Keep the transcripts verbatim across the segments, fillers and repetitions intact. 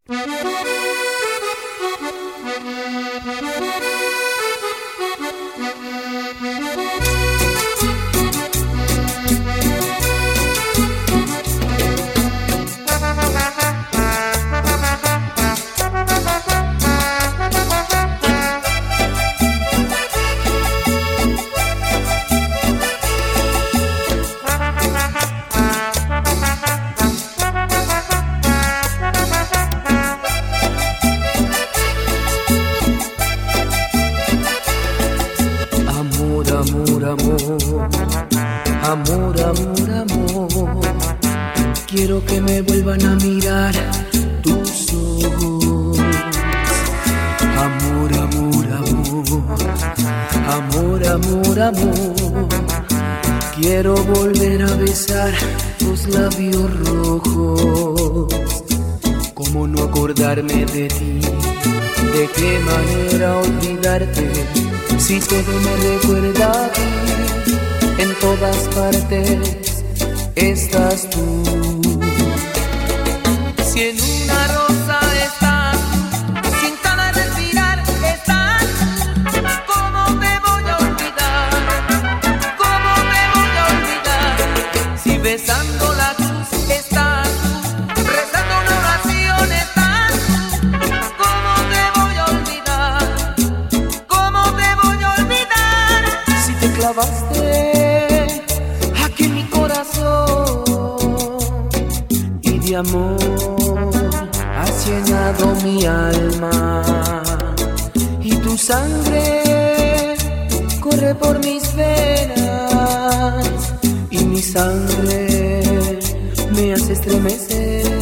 Amor, amor, amor, quiero que me vuelvan a mirar tus ojos. Amor, amor, amor, amor, amor, amor, quiero volver a besar tus labios rojos. ¿Cómo no acordarme de ti? ¿De qué manera olvidarte? Si todo me recuerda a ti, en todas partes estás tú. Si en una rosa estás, sin cada respirar estás, ¿cómo te voy a olvidar? ¿Cómo te voy a olvidar? Si besando la cruz estás, rezando una oración estás, ¿cómo te voy a olvidar? ¿Cómo te voy a olvidar? Si te clavaste aquí en mi corazón y de amor has llenado mi alma, y tu sangre corre por mis venas, y mi sangre me hace estremecer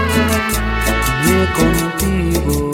contigo.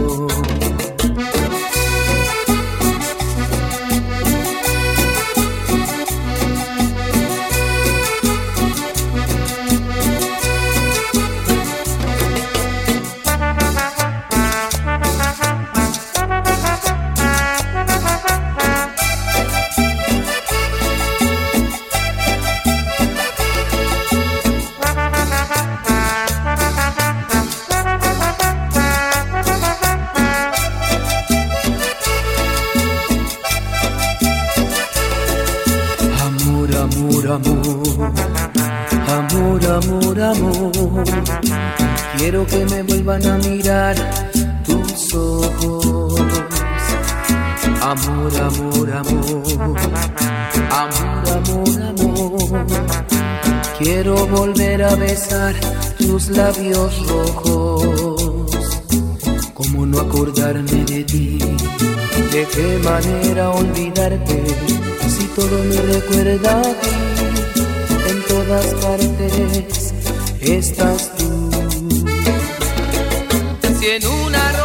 Amor, amor, amor, amor, amor, quiero que me vuelvan a mirar tus ojos. Amor, amor, amor, amor, amor, amor, quiero volver a besar tus labios rojos. ¿Cómo no acordarme de ti? ¿De qué manera olvidarte? Si todo me recuerda a ti, en todas partes estás tú. Si en una